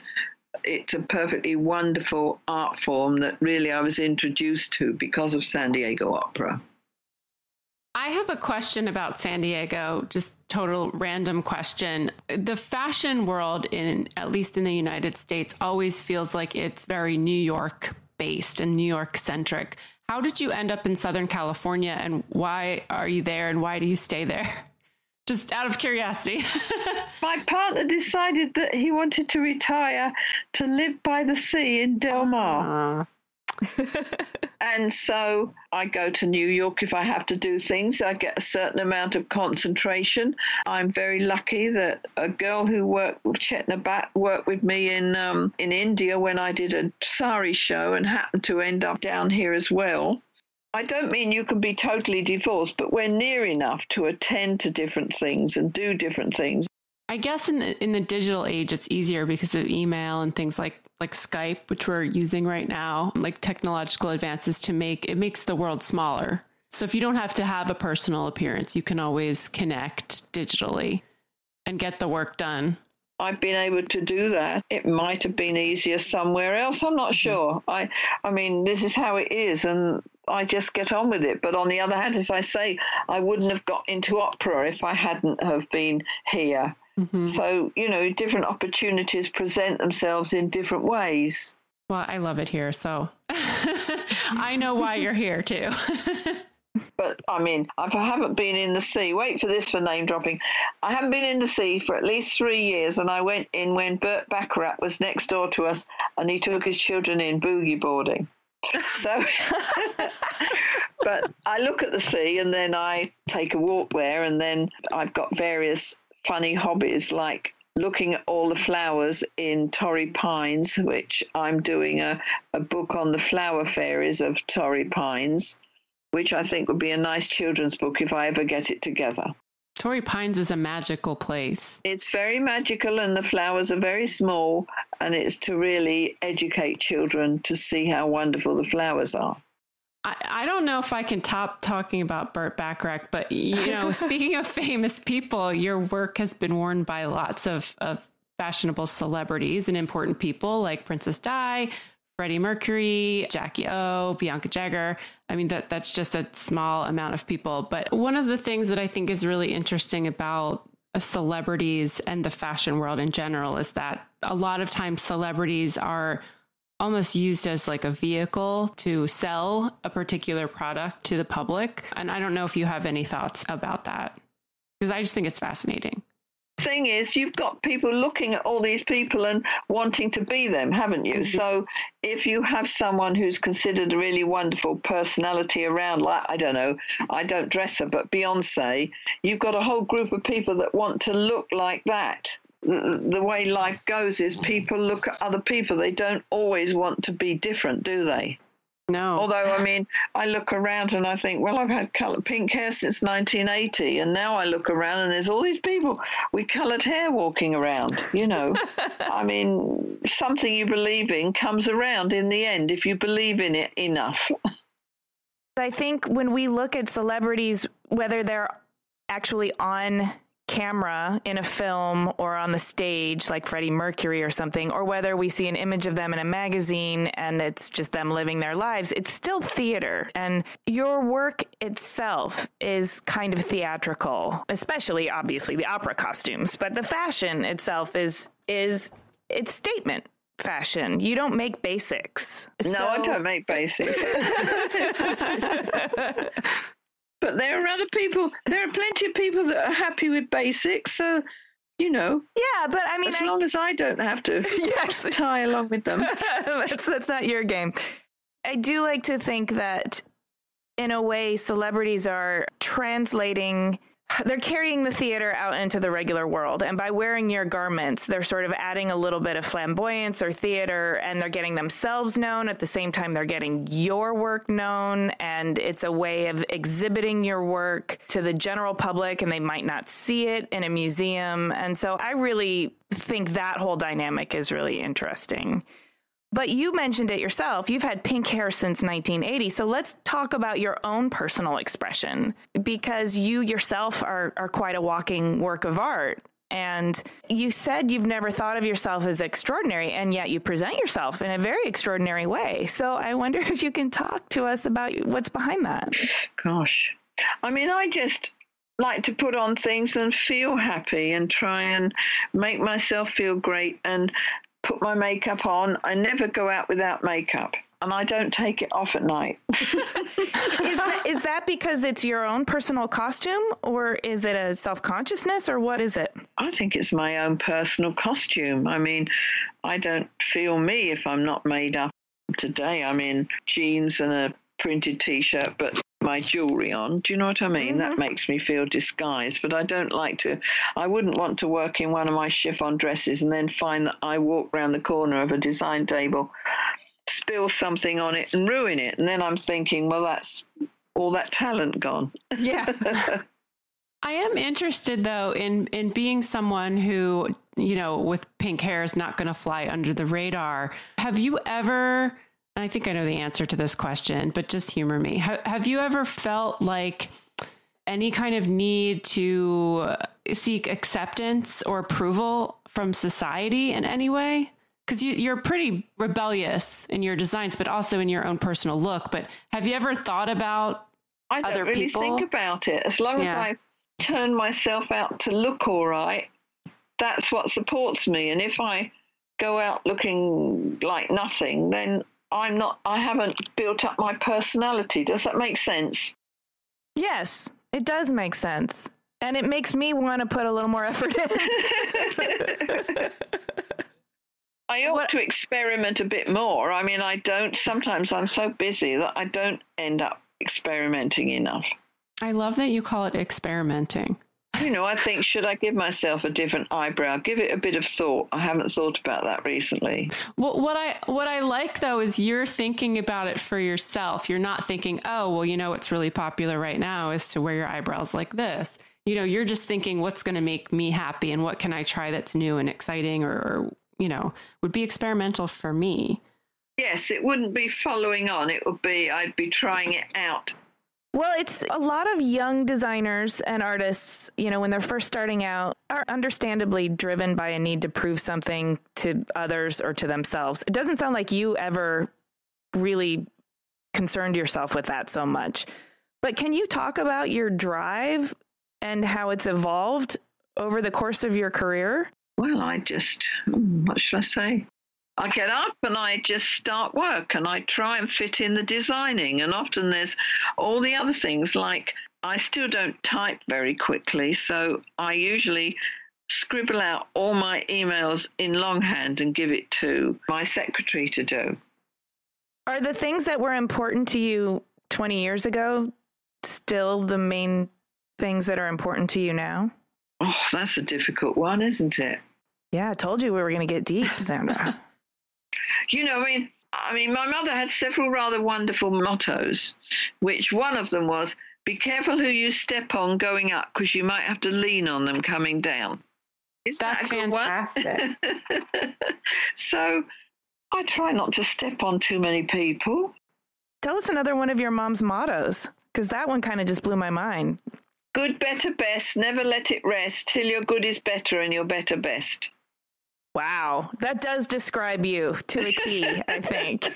S5: it's a perfectly wonderful art form that really I was introduced to because of San Diego Opera.
S7: I have a question about San Diego, just total random question. The fashion world, in at least in the United States, always feels like it's very New York based and New York centric. How did you end up in Southern California, and why are you there, and why do you stay there? Just out of curiosity.
S5: My partner decided that he wanted to retire to live by the sea in Del Mar. Uh. And so I go to New York if I have to do things. I get a certain amount of concentration. I'm very lucky that a girl who worked with Chetna Bhatt worked with me in um, in India when I did a sari show and happened to end up down here as well. I don't mean you can be totally divorced, but we're near enough to attend to different things and do different things.
S7: I guess in the, in the digital age, it's easier because of email and things like like Skype, which we're using right now, like technological advances to make, it makes the world smaller. So if you don't have to have a personal appearance, you can always connect digitally and get the work done.
S5: I've been able to do that. It might have been easier somewhere else. I'm not sure. I, I mean, this is how it is, and I just get on with it. But on the other hand, as I say, I wouldn't have got into opera if I hadn't have been here. Mm-hmm. So, you know, different opportunities present themselves in different ways.
S7: Well, I love it here, so I know why you're here, too.
S5: But, I mean, I haven't been in the sea. Wait for this for name dropping. I haven't been in the sea for at least three years, and I went in when Burt Bacharach was next door to us, and he took his children in boogie boarding. So, but I look at the sea, and then I take a walk there, and then I've got various funny hobbies like looking at all the flowers in Torrey Pines, which I'm doing a, a book on the flower fairies of Torrey Pines, which I think would be a nice children's book if I ever get it together.
S7: Torrey Pines is a magical place.
S5: It's very magical, and the flowers are very small, and it's to really educate children to see how wonderful the flowers are.
S7: I, I don't know if I can top talking about Burt Bacharach, but, you know, speaking of famous people, your work has been worn by lots of, of fashionable celebrities and important people like Princess Di, Freddie Mercury, Jackie O, Bianca Jagger. I mean, that that's just a small amount of people. But one of the things that I think is really interesting about celebrities and the fashion world in general is that a lot of times celebrities are almost used as like a vehicle to sell a particular product to the public. And I don't know if you have any thoughts about that, because I just think it's fascinating.
S5: Thing is, you've got people looking at all these people and wanting to be them, haven't you? Mm-hmm. So if you have someone who's considered a really wonderful personality around, like, I don't know, I don't dress her, but Beyonce, you've got a whole group of people that want to look like that. The, the way life goes is people look at other people. They don't always want to be different, do they?
S7: No.
S5: Although, I mean, I look around and I think, well, I've had colour pink hair since nineteen eighty, and now I look around and there's all these people with coloured hair walking around, you know. I mean, something you believe in comes around in the end if you believe in it enough.
S6: I think when we look at celebrities, whether they're actually on camera in a film or on the stage like Freddie Mercury or something, or whether we see an image of them in a magazine and it's just them living their lives, it's still theater. And your work itself is kind of theatrical, especially obviously the opera costumes, but the fashion itself is is it's statement fashion. You don't make basics.
S5: No, so... I don't make basics. But there are other people, there are plenty of people that are happy with basics, so, you know.
S6: Yeah, but I mean...
S5: As
S6: I,
S5: long as I don't have to
S6: yes.
S5: tie along with them.
S6: that's, that's not your game. I do like to think that, in a way, celebrities are translating... They're carrying the theater out into the regular world. And by wearing your garments, they're sort of adding a little bit of flamboyance or theater, and they're getting themselves known. At the same time, they're getting your work known. And it's a way of exhibiting your work to the general public, and they might not see it in a museum. And so I really think that whole dynamic is really interesting. But you mentioned it yourself. You've had pink hair since nineteen eighty. So let's talk about your own personal expression, because you yourself are, are quite a walking work of art. And you said you've never thought of yourself as extraordinary, and yet you present yourself in a very extraordinary way. So I wonder if you can talk to us about what's behind that.
S5: Gosh, I mean, I just like to put on things and feel happy and try and make myself feel great and put my makeup on. I never go out without makeup. And I don't take it off at night.
S6: is, that, is that because it's your own personal costume, or is it a self-consciousness, or what is it?
S5: I think it's my own personal costume. I mean, I don't feel me if I'm not made up. Today I'm in jeans and a printed T-shirt, but my jewelry on. Do you know what I mean? Mm-hmm. That makes me feel disguised, but I don't like to. I wouldn't want to work in one of my chiffon dresses and then find that I walk around the corner of a design table, spill something on it and ruin it. And then I'm thinking, well, that's all that talent gone.
S6: Yeah.
S7: I am interested, though, in, in being someone who, you know, with pink hair is not going to fly under the radar. Have you ever, and I think I know the answer to this question, but just humor me. Ha- have you ever felt like any kind of need to seek acceptance or approval from society in any way? Because you, you're pretty rebellious in your designs, but also in your own personal look. But have you ever thought about
S5: I don't
S7: other
S5: really
S7: people?
S5: think about it. As long yeah. as I turn myself out to look all right, that's what supports me. And if I go out looking like nothing, then I'm not. I haven't built up my personality. Does that make sense?
S6: Yes, it does make sense, and it makes me want to put a little more effort in.
S5: I ought
S6: what?
S5: to experiment a bit more. I mean, I don't, sometimes I'm so busy that I don't end up experimenting enough.
S7: I love that you call it experimenting.
S5: You know, I think, should I give myself a different eyebrow? Give it a bit of thought. I haven't thought about that recently.
S7: Well, what I what I like, though, is you're thinking about it for yourself. You're not thinking, oh, well, you know, what's really popular right now is to wear your eyebrows like this. You know, you're just thinking, what's going to make me happy and what can I try that's new and exciting or, or you know, would be experimental for me.
S5: Yes, it wouldn't be following on. It would be, I'd be trying it out.
S6: Well, it's a lot of young designers and artists, you know, when they're first starting out, are understandably driven by a need to prove something to others or to themselves. It doesn't sound like you ever really concerned yourself with that so much. But can you talk about your drive and how it's evolved over the course of your career?
S5: Well, I just, what should I say? I get up and I just start work and I try and fit in the designing. And often there's all the other things, like I still don't type very quickly. So I usually scribble out all my emails in longhand and give it to my secretary to do.
S6: Are the things that were important to you twenty years ago still the main things that are important to you now?
S5: Oh, that's a difficult one, isn't it?
S6: Yeah, I told you we were going to get deep, Sandra.
S5: You know, I mean, I mean, my mother had several rather wonderful mottos, which one of them was, be careful who you step on going up because you might have to lean on them coming down. Is
S7: That's
S5: that a good
S7: fantastic.
S5: one? So I try not to step on too many people.
S6: Tell us another one of your mom's mottos, because that one kind of just blew my mind.
S5: Good, better, best, never let it rest till your good is better and your better best.
S6: Wow, that does describe you to a T, I think.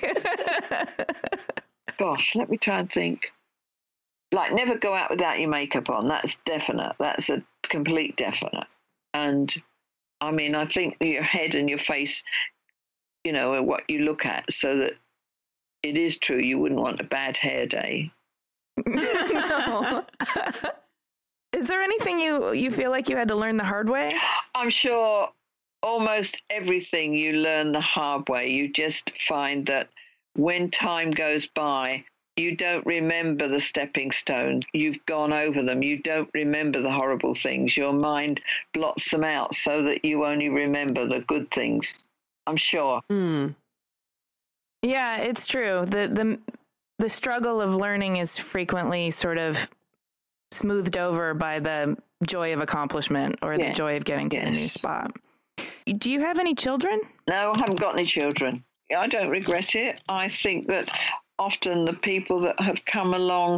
S5: Gosh, let me try and think. Like, never go out without your makeup on. That's definite. That's a complete definite. And, I mean, I think your head and your face, you know, are what you look at, so that it is true you wouldn't want a bad hair day.
S6: No. Is there anything you, you feel like you had to learn the hard way?
S5: I'm sure almost everything you learn the hard way. You just find that when time goes by, you don't remember the stepping stones. You've gone over them. You don't remember the horrible things. Your mind blots them out so that you only remember the good things. I'm sure.
S6: Mm. Yeah, it's true. The, the, the struggle of learning is frequently sort of smoothed over by the joy of accomplishment or yes. the joy of getting to yes. a new spot. Do you have any children?
S5: No, I haven't got any children. I don't regret it. I think that often the people that have come along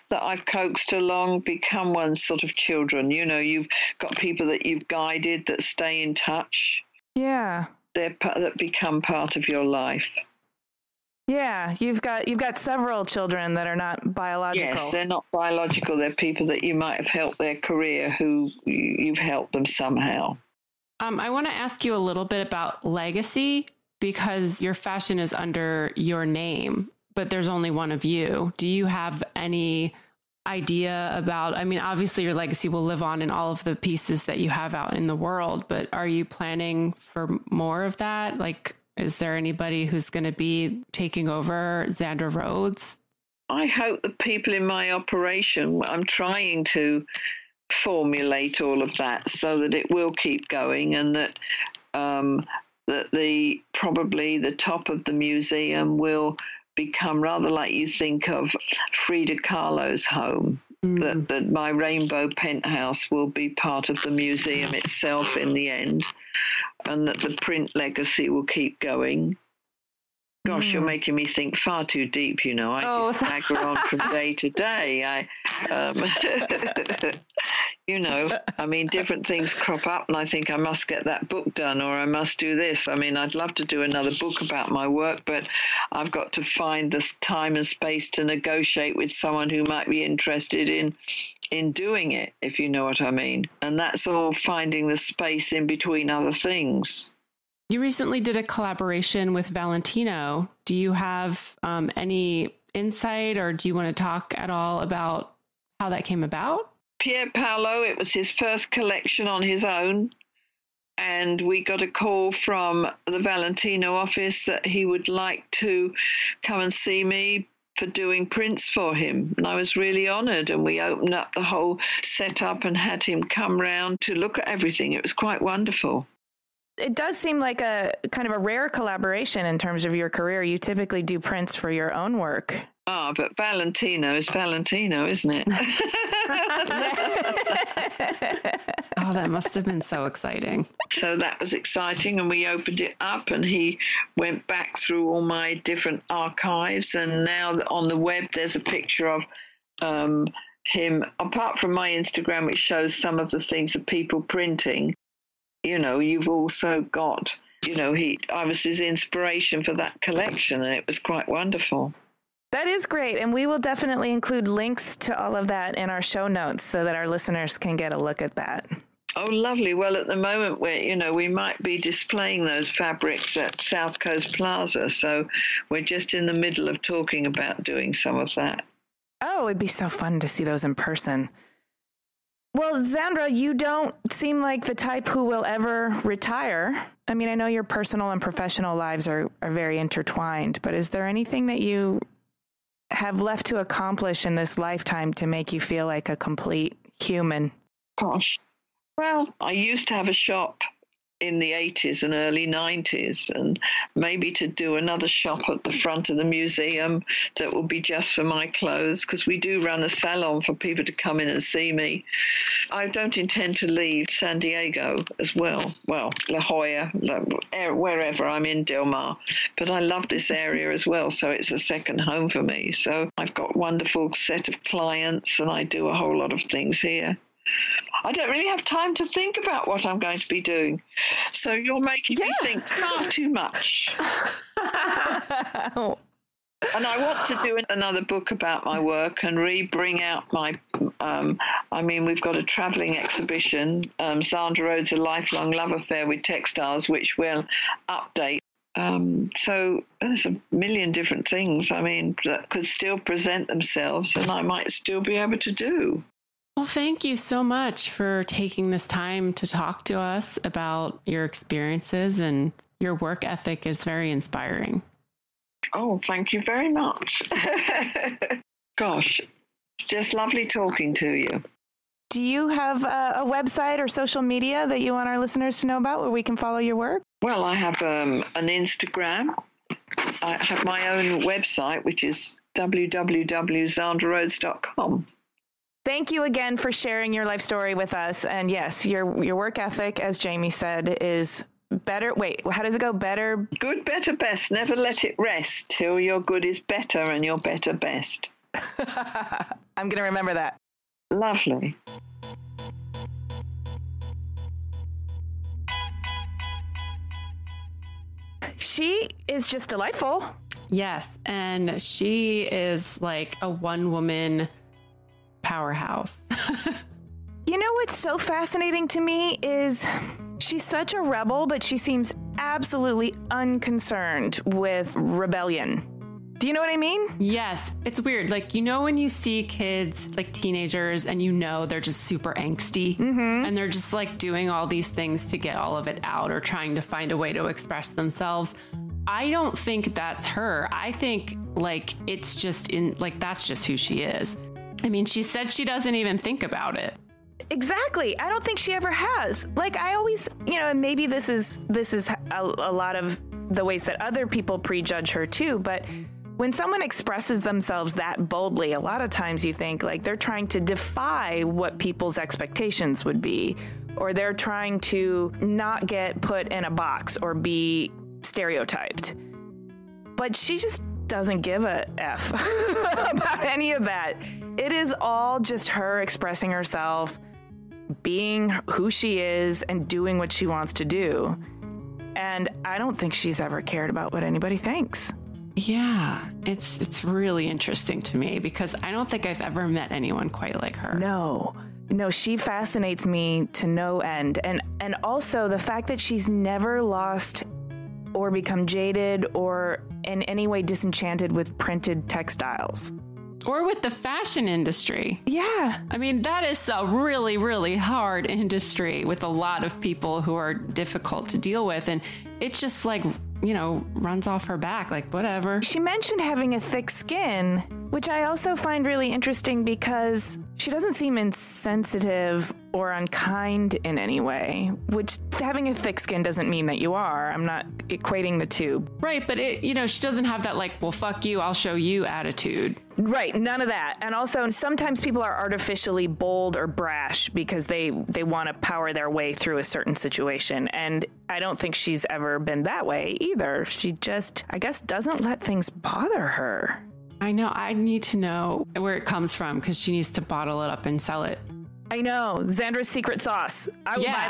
S5: that I've coaxed along become one's sort of children. You know, you've got people that you've guided that stay in touch.
S6: Yeah.
S5: They're that become part of your life.
S6: Yeah, you've got you've got several children that are not biological.
S5: Yes, they're not biological. They're people that you might have helped their career who you've helped them somehow.
S7: Um, I want to ask you a little bit about legacy, because your fashion is under your name, but there's only one of you. Do you have any idea about, I mean, obviously your legacy will live on in all of the pieces that you have out in the world, but are you planning for more of that? Like, is there anybody who's going to be taking over Zandra Rhodes?
S5: I hope the people in my operation, I'm trying to formulate all of that so that it will keep going, and that um, that the probably the top of the museum will become rather like you think of Frida Kahlo's home. Mm. That, that my rainbow penthouse will be part of the museum itself in the end, and that the print legacy will keep going. Gosh, mm. you're making me think far too deep, you know. I oh, just stagger on from day to day. I, um, you know, I mean, different things crop up and I think I must get that book done or I must do this. I mean, I'd love to do another book about my work, but I've got to find the time and space to negotiate with someone who might be interested in in doing it, if you know what I mean. And that's all finding the space in between other things.
S7: You recently did a collaboration with Valentino. Do you have um, any insight, or do you want to talk at all about how that came about?
S5: Pier Paolo, it was his first collection on his own. And we got a call from the Valentino office that he would like to come and see me for doing prints for him. And I was really honored. And we opened up the whole setup and had him come round to look at everything. It was quite wonderful.
S6: It does seem like a kind of a rare collaboration in terms of your career. You typically do prints for your own work.
S5: Ah, oh, but Valentino is Valentino, isn't it?
S7: Oh, that must have been so exciting.
S5: So that was exciting, and we opened it up, and he went back through all my different archives, and now on the web there's a picture of um, him, apart from my Instagram, which shows some of the things that people printing. You know, you've also got, you know, he, I was his inspiration for that collection, and it was quite wonderful.
S6: That is great. And we will definitely include links to all of that in our show notes so that our listeners can get a look at that.
S5: Oh, lovely. Well, at the moment, we're, you know, we might be displaying those fabrics at South Coast Plaza. So we're just in the middle of talking about doing some of that.
S6: Oh, it'd be so fun to see those in person. Well, Zandra, you don't seem like the type who will ever retire. I mean, I know your personal and professional lives are, are very intertwined, but is there anything that you have left to accomplish in this lifetime to make you feel like a complete human?
S5: Gosh, well, I used to have a shop in the eighties and early nineties, and maybe to do another shop at the front of the museum that will be just for my clothes, because we do run a salon for people to come in and see me. I don't intend to leave San Diego as well. Well, La Jolla, wherever. I'm in Del Mar, but I love this area as well, so it's a second home for me. So I've got a wonderful set of clients, and I do a whole lot of things here. I don't really have time to think about what I'm going to be doing. So you're making yeah. me think far too much. And I want to do another book about my work and re-bring out my, um, I mean, we've got a travelling exhibition, um, Zandra Rhodes, A Lifelong Love Affair with Textiles, which will update. Um, so there's a million different things, I mean, that could still present themselves and I might still be able to do.
S7: Well, thank you so much for taking this time to talk to us about your experiences, and your work ethic is very inspiring.
S5: Oh, thank you very much. Gosh, it's just lovely talking to you.
S6: Do you have a, a website or social media that you want our listeners to know about where we can follow your work?
S5: Well, I have um, an Instagram. I have my own website, which is w w w dot zandra rhodes dot com.
S6: Thank you again for sharing your life story with us. And yes, your your work ethic, as Jamie said, is better. Wait, how does it go? Better.
S5: Good, better, best. Never let it rest till your good is better and your better best.
S6: I'm going to remember that.
S5: Lovely.
S6: She is just delightful.
S7: Yes. And she is like a one-woman powerhouse.
S6: You know what's so fascinating to me is she's such a rebel, but she seems absolutely unconcerned with rebellion. Do you know what I mean?
S7: Yes. It's weird. Like, you know, when you see kids, like teenagers, and you know they're just super angsty, mm-hmm. and they're just like doing all these things to get all of it out or trying to find a way to express themselves. I don't think that's her. I think like it's just in like that's just who she is. I mean, she said she doesn't even think about it.
S6: Exactly. I don't think she ever has. Like, I always, you know, and maybe this is this is a, a lot of the ways that other people prejudge her too, but when someone expresses themselves that boldly, a lot of times you think like they're trying to defy what people's expectations would be, or they're trying to not get put in a box or be stereotyped. But she just doesn't give a F about any of that. It is all just her expressing herself, being who she is, and doing what she wants to do. And I don't think she's ever cared about what anybody thinks.
S7: Yeah, it's it's really interesting to me because I don't think I've ever met anyone quite like her.
S6: No, no, she fascinates me to no end. And and also the fact that she's never lost or become jaded or in any way disenchanted with printed textiles.
S7: Or with the fashion industry.
S6: Yeah.
S7: I mean, that is a really, really hard industry with a lot of people who are difficult to deal with. And it's just like, you know, runs off her back, like whatever.
S6: She mentioned having a thick skin, which I also find really interesting because she doesn't seem insensitive or unkind in any way, which having a thick skin doesn't mean that you are. I'm not equating the two.
S7: Right, but it, you know, she doesn't have that like, well, fuck you, I'll show you attitude.
S6: Right, none of that. And also, sometimes people are artificially bold or brash because they, they want to power their way through a certain situation. And I don't think she's ever been that way either. She just, I guess, doesn't let things bother her.
S7: I know. I need to know where it comes from because she needs to bottle it up and sell it.
S6: I know. Xandra's secret sauce. I will
S7: yeah.
S6: buy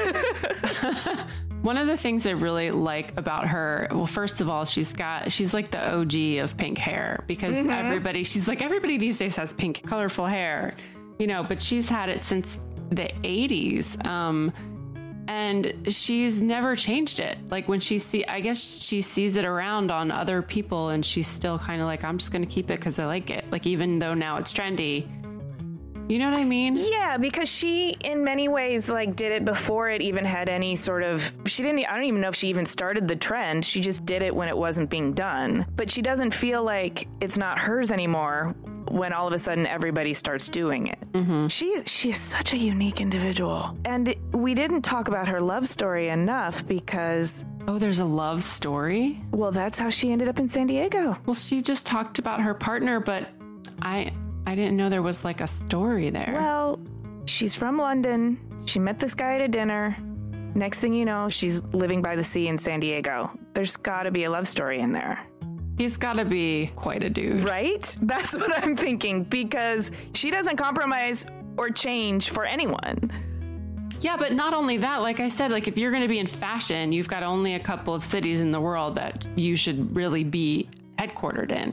S6: that.
S7: One of the things I really like about her, well, first of all, she's got, she's like the O G of pink hair because mm-hmm. everybody, she's like, everybody these days has pink, colorful hair, you know, but she's had it since the eighties. Um, and she's never changed it. Like when she see, I guess she sees it around on other people and she's still kind of like, I'm just going to keep it because I like it. Like, even though now it's trendy. You know what I mean?
S6: Yeah, because she, in many ways, like, did it before it even had any sort of... She didn't... I don't even know if she even started the trend. She just did it when it wasn't being done. But she doesn't feel like it's not hers anymore when all of a sudden everybody starts doing it. Mm-hmm. She, she is such a unique individual. And we didn't talk about her love story enough because...
S7: Oh, there's a love story?
S6: Well, that's how she ended up in San Diego.
S7: Well, she just talked about her partner, but I... I didn't know there was like a story there.
S6: Well, she's from London. She met this guy at a dinner. Next thing you know, she's living by the sea in San Diego. There's got to be a love story in there.
S7: He's got to be quite a dude.
S6: Right? That's what I'm thinking, because she doesn't compromise or change for anyone.
S7: Yeah, but not only that, like I said, like if you're going to be in fashion, you've got only a couple of cities in the world that you should really be headquartered in.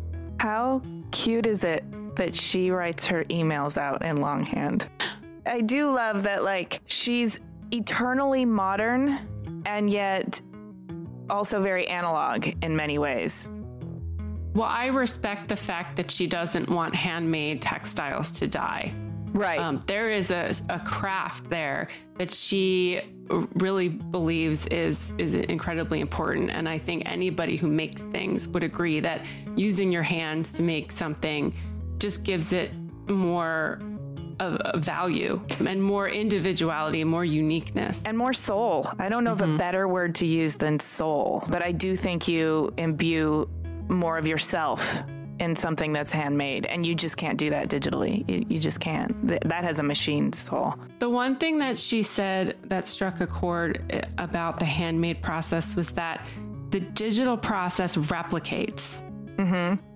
S6: How cute is it that she writes her emails out in longhand? I do love that, like, she's eternally modern and yet also very analog in many ways.
S7: Well, I respect the fact that she doesn't want handmade textiles to die.
S6: Right.
S7: Um, there is a, a craft there that she really believes is is incredibly important. And I think anybody who makes things would agree that using your hands to make something just gives it more of, of value and more individuality, more uniqueness.
S6: And more soul. I don't know mm-hmm. of a better word to use than soul, but I do think you imbue more of yourself in something that's handmade, and you just can't do that digitally. You, you just can't. That has a machine soul.
S7: The one thing that she said that struck a chord about the handmade process was that the digital process replicates.
S6: Mm-hmm.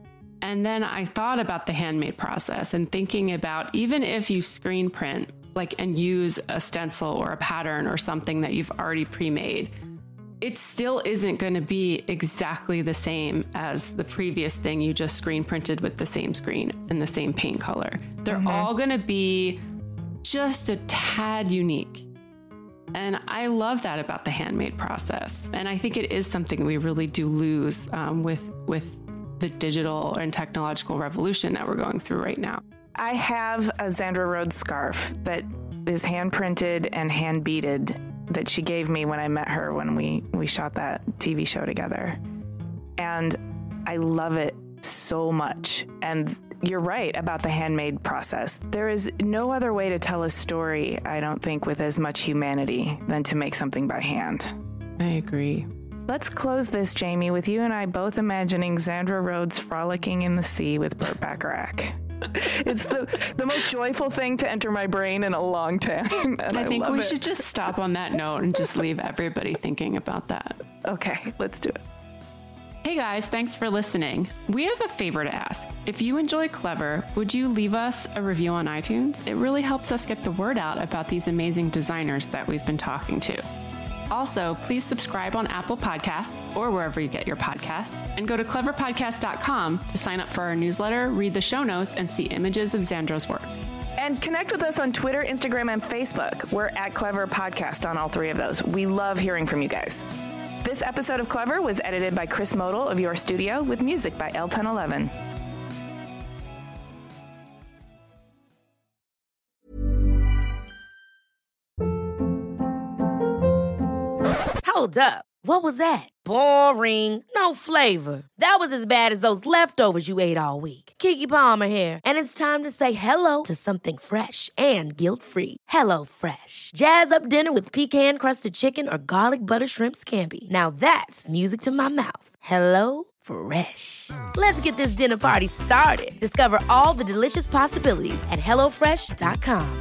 S7: And then I thought about the handmade process and thinking about, even if you screen print, like, and use a stencil or a pattern or something that you've already pre-made, it still isn't going to be exactly the same as the previous thing you just screen printed with the same screen and the same paint color. They're mm-hmm. all going to be just a tad unique. And I love that about the handmade process. And I think it is something we really do lose um, with, with the digital and technological revolution that we're going through right now.
S6: I have a Zandra Rhodes scarf that is hand printed and hand beaded that she gave me when I met her when we, we shot that T V show together. And I love it so much. And you're right about the handmade process. There is no other way to tell a story, I don't think, with as much humanity than to make something by hand.
S7: I agree.
S6: Let's close this, Jamie, with you and I both imagining Zandra Rhodes frolicking in the sea with Burt Bacharach. It's the, the most joyful thing to enter my brain in a long time. And I,
S7: I think
S6: love
S7: we
S6: it.
S7: should just stop on that note and just leave everybody thinking about that.
S6: Okay, let's do it.
S7: Hey guys, thanks for listening. We have a favor to ask. If you enjoy Clever, would you leave us a review on iTunes? It really helps us get the word out about these amazing designers that we've been talking to. Also, please subscribe on Apple Podcasts or wherever you get your podcasts, and go to clever podcast dot com to sign up for our newsletter, read the show notes, and see images of Zandra's work.
S6: And connect with us on Twitter, Instagram, and Facebook. We're at Clever Podcast on all three of those. We love hearing from you guys. This episode of Clever was edited by Chris Modal of Your Studio with music by L ten eleven.
S9: Hold up. What was that? Boring. No flavor. That was as bad as those leftovers you ate all week. Keke Palmer here, and it's time to say hello to something fresh and guilt-free. Hello Fresh. Jazz up dinner with pecan-crusted chicken or garlic butter shrimp scampi. Now that's music to my mouth. Hello Fresh. Let's get this dinner party started. Discover all the delicious possibilities at hello fresh dot com.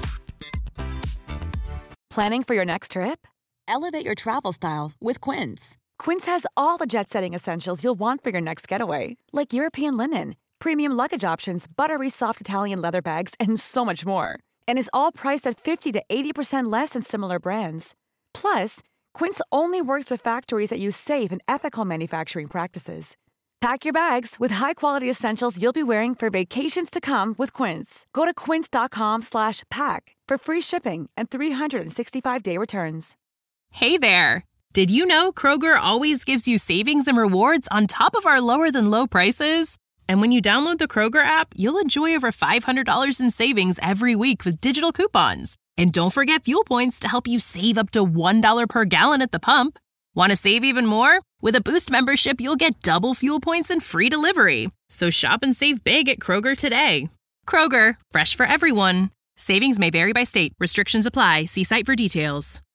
S10: Planning for your next trip?
S11: Elevate your travel style with Quince.
S10: Quince has all the jet-setting essentials you'll want for your next getaway, like European linen, premium luggage options, buttery soft Italian leather bags, and so much more. And is all priced at fifty to eighty percent less than similar brands. Plus, Quince only works with factories that use safe and ethical manufacturing practices. Pack your bags with high-quality essentials you'll be wearing for vacations to come with Quince. Go to quince dot com slash pack for free shipping and three sixty-five day returns.
S12: Hey there! Did you know Kroger always gives you savings and rewards on top of our lower-than-low prices? And when you download the Kroger app, you'll enjoy over five hundred dollars in savings every week with digital coupons. And don't forget fuel points to help you save up to one dollar per gallon at the pump. Want to save even more? With a Boost membership, you'll get double fuel points and free delivery. So shop and save big at Kroger today. Kroger, fresh for everyone. Savings may vary by state. Restrictions apply. See site for details.